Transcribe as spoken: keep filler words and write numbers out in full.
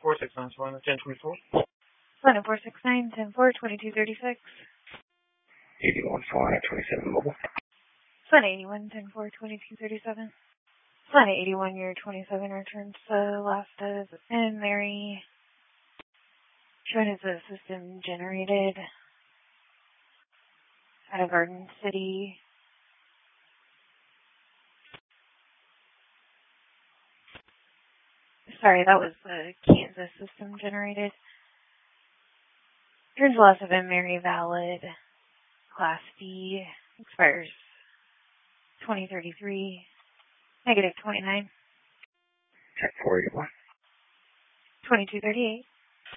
four six nine one, ten twenty-four. London four six nine, ten four, twenty-two thirty-six. eighty-one four twenty-seven mobile. Sun eighty-one, ten four, twenty-two thirty-seven. Sun eighty-one, year twenty-seven, returns to last of and Mary. Showing is a system generated out of Garden City. Sorry, that was the Kansas system generated. Turns last of and Mary valid. Class B expires twenty thirty-three. Negative twenty-nine. Check four eighty-one. twenty-two thirty-eight.